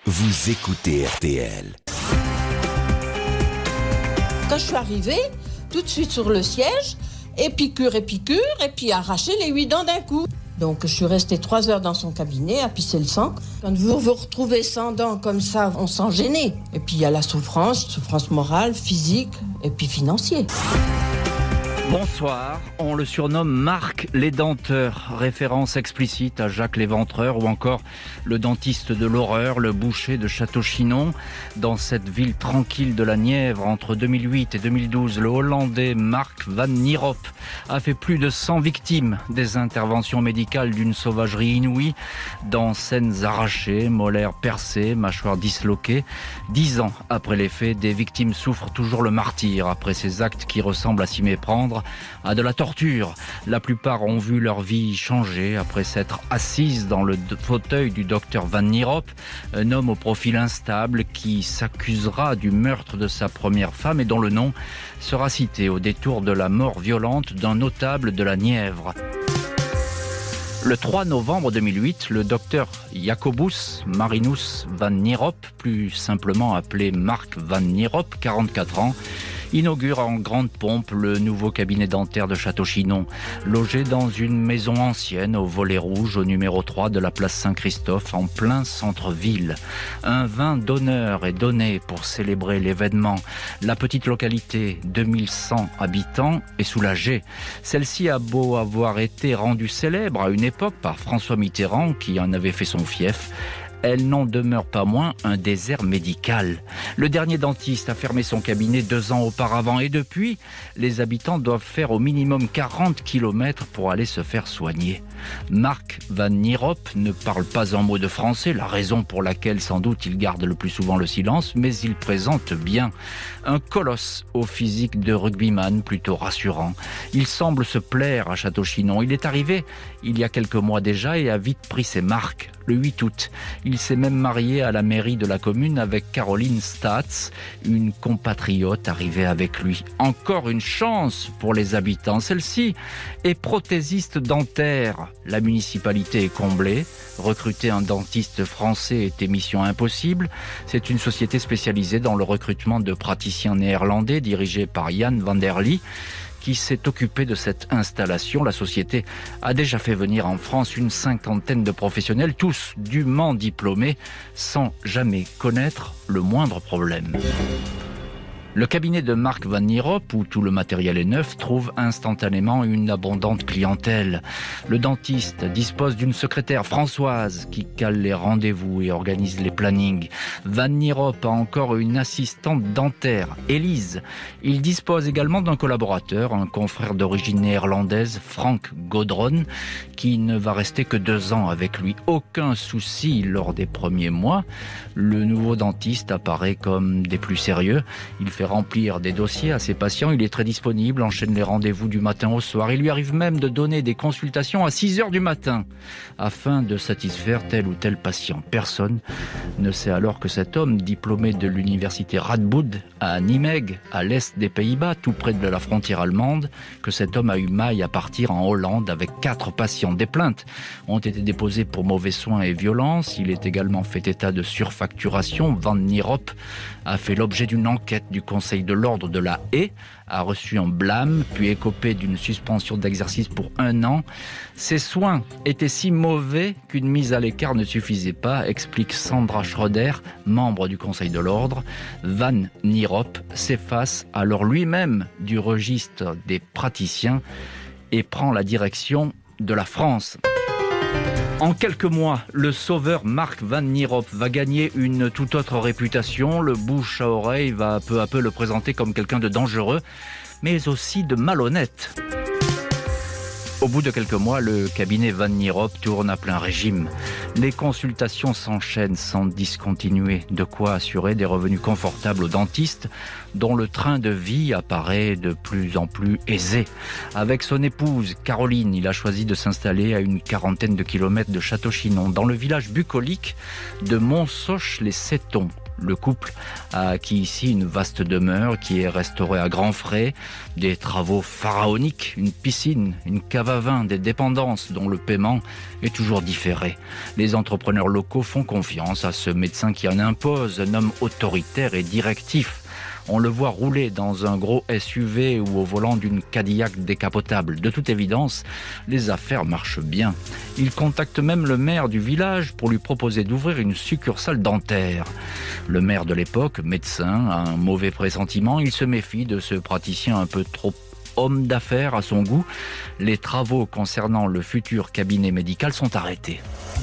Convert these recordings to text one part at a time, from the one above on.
Vous écoutez RTL. Quand je suis arrivée, tout de suite sur le siège, et piqûre, et puis arracher les 8 dents d'un coup. Donc je suis restée 3 heures dans son cabinet à pisser le sang. Quand vous vous retrouvez sans dents comme ça, on sent gêné. Et puis il y a la souffrance morale, physique et puis financière. Bonsoir, on le surnomme Marc l'Édenteur, référence explicite à Jacques l'Éventreur ou encore le dentiste de l'horreur, le boucher de Château-Chinon. Dans cette ville tranquille de la Nièvre, entre 2008 et 2012, le Hollandais Mark van Nierop a fait plus de 100 victimes des interventions médicales d'une sauvagerie inouïe, dents saines arrachées, molaires percées, mâchoires disloquées. 10 ans après les faits, des victimes souffrent toujours le martyre après ces actes qui ressemblent à s'y méprendre à de la torture. La plupart ont vu leur vie changer après s'être assises dans le fauteuil du docteur Van Nierop, un homme au profil instable qui s'accusera du meurtre de sa première femme et dont le nom sera cité au détour de la mort violente d'un notable de la Nièvre. Le 3 novembre 2008, le docteur Jacobus Marinus Van Nierop, plus simplement appelé Mark Van Nierop, 44 ans, inaugure en grande pompe le nouveau cabinet dentaire de Château-Chinon, logé dans une maison ancienne au volet rouge au numéro 3 de la place Saint-Christophe en plein centre-ville. Un vin d'honneur est donné pour célébrer l'événement. La petite localité, 2100 habitants, est soulagée. Celle-ci a beau avoir été rendue célèbre à une époque par François Mitterrand qui en avait fait son fief, elle n'en demeure pas moins un désert médical. Le dernier dentiste a fermé son cabinet 2 ans auparavant et depuis, les habitants doivent faire au minimum 40 km pour aller se faire soigner. Mark Van Nierop ne parle pas un mot de français, la raison pour laquelle sans doute il garde le plus souvent le silence, mais il présente bien un colosse au physique de rugbyman plutôt rassurant. Il semble se plaire à Château-Chinon. Il est arrivé il y a quelques mois déjà et a vite pris ses marques. Le 8 août, il s'est même marié à la mairie de la commune avec Caroline Staats, une compatriote arrivée avec lui. Encore une chance pour les habitants. Celle-ci est prothésiste dentaire. La municipalité est comblée. Recruter un dentiste français était mission impossible. C'est une société spécialisée dans le recrutement de praticiens néerlandais dirigée par Jan van der Lee, qui s'est occupé de cette installation. La société a déjà fait venir en France une 50aine de professionnels, tous dûment diplômés, sans jamais connaître le moindre problème. Le cabinet de Mark Van Nierop, où tout le matériel est neuf, trouve instantanément une abondante clientèle. Le dentiste dispose d'une secrétaire, Françoise, qui cale les rendez-vous et organise les plannings. Van Nierop a encore une assistante dentaire, Élise. Il dispose également d'un collaborateur, un confrère d'origine néerlandaise, Frank Godron, qui ne va rester que 2 ans avec lui. Aucun souci lors des premiers mois. Le nouveau dentiste apparaît comme des plus sérieux. Il fait remplir des dossiers à ses patients, il est très disponible, enchaîne les rendez-vous du matin au soir. Il lui arrive même de donner des consultations à 6 heures du matin afin de satisfaire tel ou tel patient. Personne ne sait alors que cet homme, diplômé de l'université Radboud à Nijmegen, à l'est des Pays-Bas, tout près de la frontière allemande, que cet homme a eu maille à partir en Hollande avec 4 patients. Des plaintes ont été déposées pour mauvais soins et violence. Il est également fait état de surfacturation. Van Nierop a fait l'objet d'une enquête du Conseil de l'ordre de la Haye, a reçu un blâme, puis écopé d'une suspension d'exercice pour 1 an. Ses soins étaient si mauvais qu'une mise à l'écart ne suffisait pas, explique Sandra Schroeder, membre du Conseil de l'ordre. Van Nierop s'efface alors lui-même du registre des praticiens et prend la direction de la France. En quelques mois, le sauveur Mark Van Nierop va gagner une toute autre réputation. Le bouche à oreille va peu à peu le présenter comme quelqu'un de dangereux, mais aussi de malhonnête. Au bout de quelques mois, le cabinet Van Nierop tourne à plein régime. Les consultations s'enchaînent sans discontinuer, de quoi assurer des revenus confortables aux dentistes, dont le train de vie apparaît de plus en plus aisé. Avec son épouse, Caroline, il a choisi de s'installer à une 40aine de kilomètres de Château-Chinon, dans le village bucolique de Montsoche-les-Settons. Le couple a acquis ici une vaste demeure qui est restaurée à grands frais, des travaux pharaoniques, une piscine, une cave à vin, des dépendances dont le paiement est toujours différé. Les entrepreneurs locaux font confiance à ce médecin qui en impose, un homme autoritaire et directif. On le voit rouler dans un gros SUV ou au volant d'une Cadillac décapotable. De toute évidence, les affaires marchent bien. Il contacte même le maire du village pour lui proposer d'ouvrir une succursale dentaire. Le maire de l'époque, médecin, a un mauvais pressentiment. Il se méfie de ce praticien un peu trop homme d'affaires à son goût. Les travaux concernant le futur cabinet médical sont arrêtés.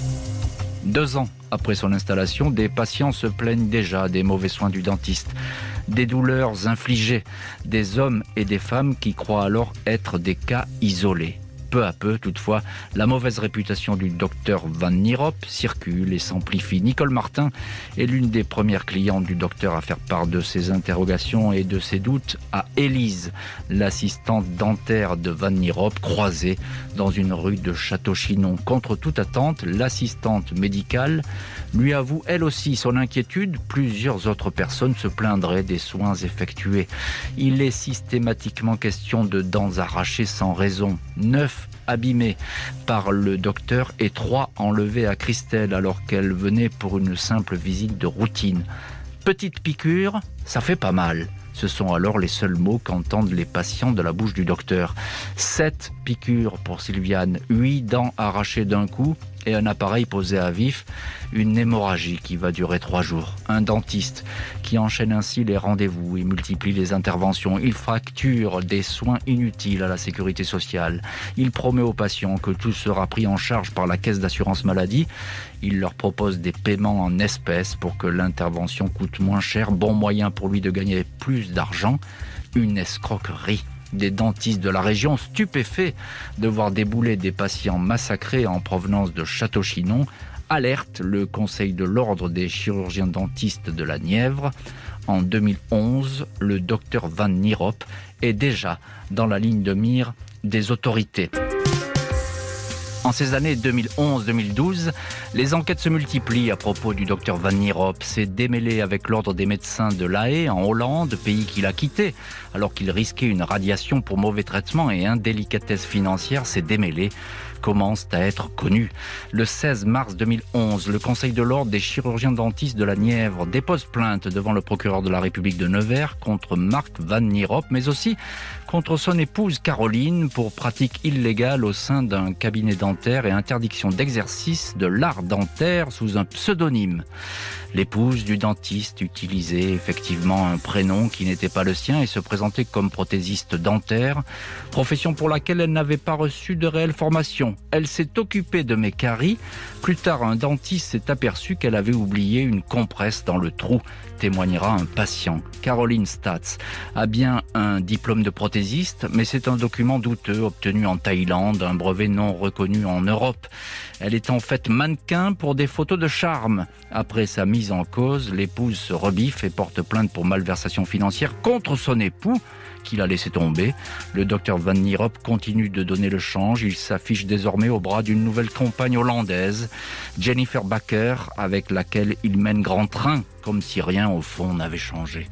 2 ans après son installation, des patients se plaignent déjà des mauvais soins du dentiste, des douleurs infligées, des hommes et des femmes qui croient alors être des cas isolés. Peu à peu, toutefois, la mauvaise réputation du docteur Van Nierop circule et s'amplifie. Nicole Martin est l'une des premières clientes du docteur à faire part de ses interrogations et de ses doutes à Élise, l'assistante dentaire de Van Nierop, croisée dans une rue de Château-Chinon. Contre toute attente, l'assistante médicale lui avoue elle aussi son inquiétude. Plusieurs autres personnes se plaindraient des soins effectués. Il est systématiquement question de dents arrachées sans raison. 9 abîmées par le docteur et 3 enlevées à Christelle alors qu'elle venait pour une simple visite de routine. Petite piqûre, ça fait pas mal. Ce sont alors les seuls mots qu'entendent les patients de la bouche du docteur. 7 piqûres pour Sylviane, 8 dents arrachées d'un coup et un appareil posé à vif, une hémorragie qui va durer 3 jours. Un dentiste qui enchaîne ainsi les rendez-vous et multiplie les interventions. Il facture des soins inutiles à la sécurité sociale. Il promet aux patients que tout sera pris en charge par la caisse d'assurance maladie. Il leur propose des paiements en espèces pour que l'intervention coûte moins cher. Bon moyen pour lui de gagner plus d'argent. Une escroquerie. Des dentistes de la région, stupéfaits de voir débouler des patients massacrés en provenance de Château-Chinon, alertent le Conseil de l'Ordre des chirurgiens dentistes de la Nièvre. En 2011, le docteur Van Nierop est déjà dans la ligne de mire des autorités. En ces années 2011-2012, les enquêtes se multiplient à propos du docteur Van Nierop. C'est démêlé avec l'ordre des médecins de La Haye, en Hollande, pays qu'il a quitté, alors qu'il risquait une radiation pour mauvais traitement et indélicatesse financière. Ces démêlés commencent à être connus. Le 16 mars 2011, le Conseil de l'Ordre des chirurgiens dentistes de la Nièvre dépose plainte devant le procureur de la République de Nevers contre Marc Van Nierop, mais aussi contre son épouse Caroline pour pratique illégale au sein d'un cabinet dentaire et interdiction d'exercice de l'art dentaire sous un pseudonyme. L'épouse du dentiste utilisait effectivement un prénom qui n'était pas le sien et se présentait comme prothésiste dentaire, profession pour laquelle elle n'avait pas reçu de réelle formation. Elle s'est occupée de mes caries. Plus tard, un dentiste s'est aperçu qu'elle avait oublié une compresse dans le trou, témoignera un patient. Caroline Statz a bien un diplôme de prothésiste, mais c'est un document douteux obtenu en Thaïlande, un brevet non reconnu en Europe. Elle est en fait mannequin pour des photos de charme. Après sa mise en cause, l'épouse se rebiffe et porte plainte pour malversation financière contre son époux, qu'il a laissé tomber. Le docteur Van Nierop continue de donner le change. Il s'affiche désormais au bras d'une nouvelle compagne hollandaise, Jennifer Bakker, avec laquelle il mène grand train, comme si rien au fond n'avait changé.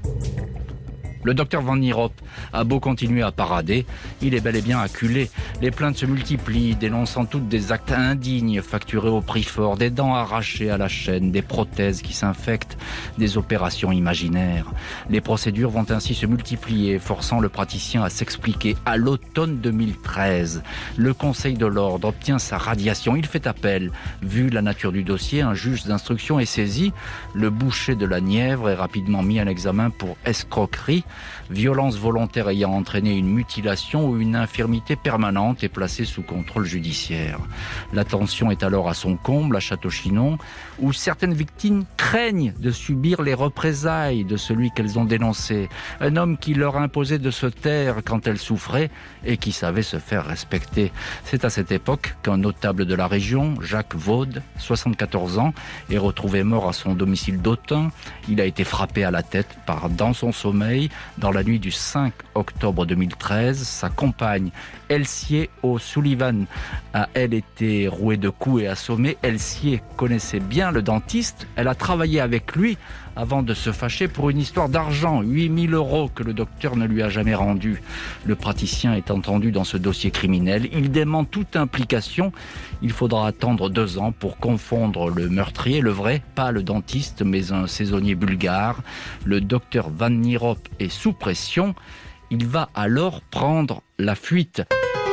Le docteur Van Nierop a beau continuer à parader, il est bel et bien acculé. Les plaintes se multiplient, dénonçant toutes des actes indignes facturés au prix fort, des dents arrachées à la chaîne, des prothèses qui s'infectent, des opérations imaginaires. Les procédures vont ainsi se multiplier, forçant le praticien à s'expliquer. À l'automne 2013, le Conseil de l'Ordre obtient sa radiation. Il fait appel. Vu la nature du dossier, un juge d'instruction est saisi. Le boucher de la Nièvre est rapidement mis en examen pour escroquerie. Violence volontaire ayant entraîné une mutilation ou une infirmité permanente est placée sous contrôle judiciaire. La tension est alors à son comble à Château-Chinon, où certaines victimes craignent de subir les représailles de celui qu'elles ont dénoncé. Un homme qui leur imposait de se taire quand elles souffraient et qui savait se faire respecter. C'est à cette époque qu'un notable de la région, Jacques Vaud, 74 ans, est retrouvé mort à son domicile d'Autun. Il a été frappé à la tête dans son sommeil. dans la nuit du 5 octobre 2013. Sa compagne, Elsier O'Sullivan, a elle été rouée de coups et assommée. Elsier connaissait bien le dentiste. Elle a travaillé avec lui avant de se fâcher pour une histoire d'argent, 8 000 € que le docteur ne lui a jamais rendu. Le praticien est entendu dans ce dossier criminel. Il dément toute implication. Il faudra attendre 2 ans pour confondre le meurtrier, le vrai, pas le dentiste, mais un saisonnier bulgare. Le docteur Van Nierop est sous pression. Il va alors prendre la fuite.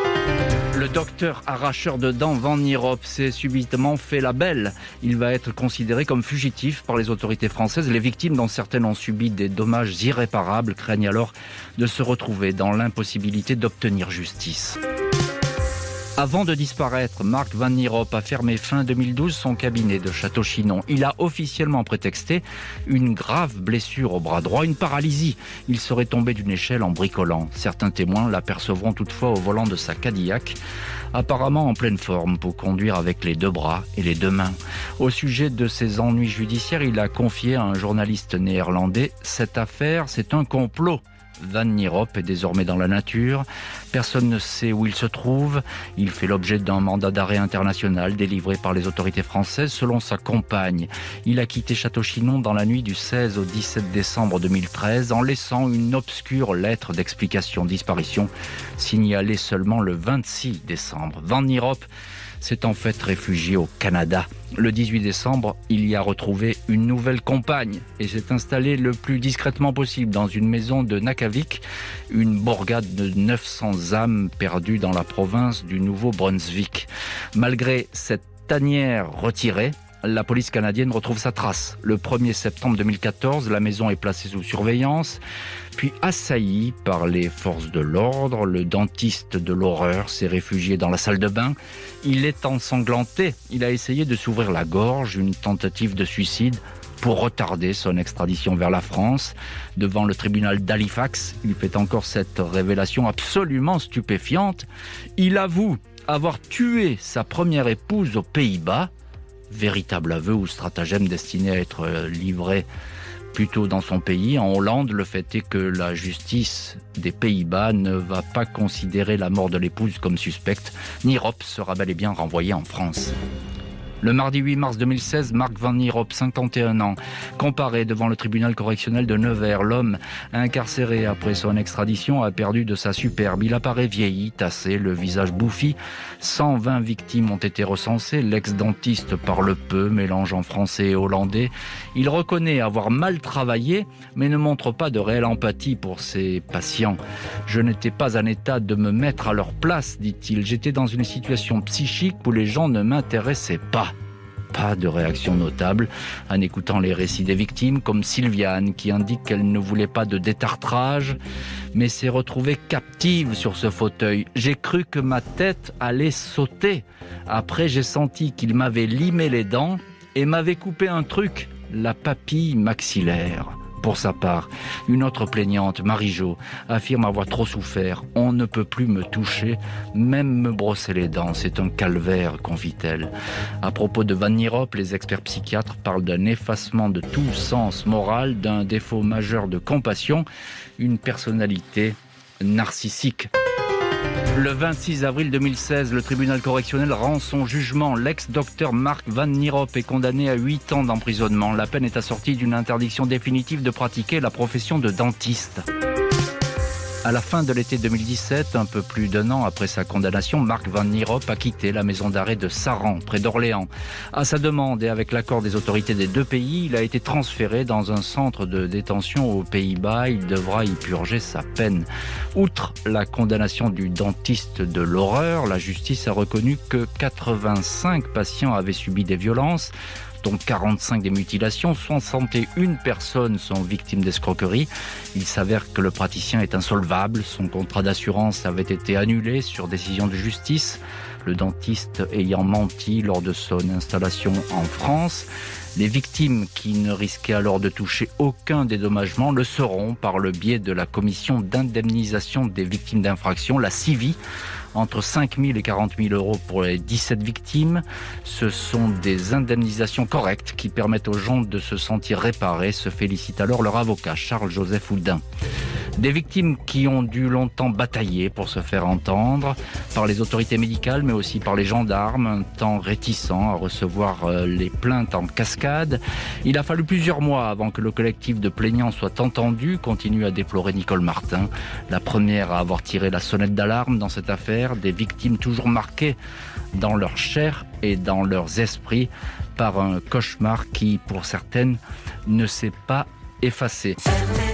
Le docteur arracheur de dents Van Nierop s'est subitement fait la belle. Il va être considéré comme fugitif par les autorités françaises. Les victimes, dont certaines ont subi des dommages irréparables, craignent alors de se retrouver dans l'impossibilité d'obtenir justice. Avant de disparaître, Marc Van Nierop a fermé fin 2012 son cabinet de Château-Chinon. Il a officiellement prétexté une grave blessure au bras droit, une paralysie. Il serait tombé d'une échelle en bricolant. Certains témoins l'apercevront toutefois au volant de sa Cadillac, apparemment en pleine forme pour conduire avec les 2 bras et les 2 mains. Au sujet de ses ennuis judiciaires, il a confié à un journaliste néerlandais « Cette affaire, c'est un complot ». Van Nierop est désormais dans la nature. Personne ne sait où il se trouve. Il fait l'objet d'un mandat d'arrêt international délivré par les autorités françaises. Selon sa compagne, il a quitté Château-Chinon dans la nuit du 16 au 17 décembre 2013 en laissant une obscure lettre d'explication de disparition signalée seulement le 26 décembre. Van Nierop s'est en fait réfugié au Canada. Le 18 décembre, il y a retrouvé une nouvelle compagne et s'est installé le plus discrètement possible dans une maison de Nakavik, une bourgade de 900 âmes perdues dans la province du Nouveau-Brunswick. Malgré cette tanière retirée, la police canadienne retrouve sa trace. Le 1er septembre 2014, la maison est placée sous surveillance, puis assaillie par les forces de l'ordre. Le dentiste de l'horreur s'est réfugié dans la salle de bain. Il est ensanglanté. Il a essayé de s'ouvrir la gorge, une tentative de suicide pour retarder son extradition vers la France. Devant le tribunal d'Halifax, il fait encore cette révélation absolument stupéfiante. Il avoue avoir tué sa première épouse aux Pays-Bas. Véritable aveu ou stratagème destiné à être livré plutôt dans son pays. En Hollande, le fait est que la justice des Pays-Bas ne va pas considérer la mort de l'épouse comme suspecte. Nierop sera bel et bien renvoyé en France. Le mardi 8 mars 2016, Marc Van Nierop, 51 ans, comparé devant le tribunal correctionnel de Nevers. L'homme incarcéré après son extradition a perdu de sa superbe. Il apparaît vieilli, tassé, le visage bouffi. 120 victimes ont été recensées. L'ex-dentiste parle peu, mélangeant français et hollandais. Il reconnaît avoir mal travaillé, mais ne montre pas de réelle empathie pour ses patients. « Je n'étais pas en état de me mettre à leur place, dit-il. J'étais dans une situation psychique où les gens ne m'intéressaient pas. » Pas de réaction notable en écoutant les récits des victimes, comme Sylviane qui indique qu'elle ne voulait pas de détartrage, mais s'est retrouvée captive sur ce fauteuil. J'ai cru que ma tête allait sauter. Après, j'ai senti qu'il m'avait limé les dents et m'avait coupé un truc, la papille maxillaire. Pour sa part, une autre plaignante, Marie-Jo, affirme avoir trop souffert. « On ne peut plus me toucher, même me brosser les dents. C'est un calvaire, confie-t-elle. » À propos de Van Nierop, les experts psychiatres parlent d'un effacement de tout sens moral, d'un défaut majeur de compassion, une personnalité narcissique. Le 26 avril 2016, le tribunal correctionnel rend son jugement. L'ex-docteur Marc Van Nierop est condamné à 8 ans d'emprisonnement. La peine est assortie d'une interdiction définitive de pratiquer la profession de dentiste. À la fin de l'été 2017, un peu plus d'1 an après sa condamnation, Marc Van Nierop a quitté la maison d'arrêt de Saran, près d'Orléans. À sa demande et avec l'accord des autorités des 2 pays, il a été transféré dans un centre de détention aux Pays-Bas. Il devra y purger sa peine. Outre la condamnation du dentiste de l'horreur, la justice a reconnu que 85 patients avaient subi des violences, dont 45 des mutilations, 61 personnes sont victimes d'escroquerie. Il s'avère que le praticien est insolvable. Son contrat d'assurance avait été annulé sur décision de justice, le dentiste ayant menti lors de son installation en France. Les victimes qui ne risquaient alors de toucher aucun dédommagement le seront par le biais de la commission d'indemnisation des victimes d'infraction, la CIVI, entre 5 000 et 40 000 euros pour les 17 victimes. Ce sont des indemnisations correctes qui permettent aux gens de se sentir réparés, se félicite alors leur avocat Charles-Joseph Houdin. Des victimes qui ont dû longtemps batailler pour se faire entendre par les autorités médicales, mais aussi par les gendarmes, un temps réticents à recevoir les plaintes en cascade. Il a fallu plusieurs mois avant que le collectif de plaignants soit entendu, continue à déplorer Nicole Martin, la première à avoir tiré la sonnette d'alarme dans cette affaire. Des victimes toujours marquées dans leur chair et dans leurs esprits par un cauchemar qui, pour certaines, ne s'est pas effacé.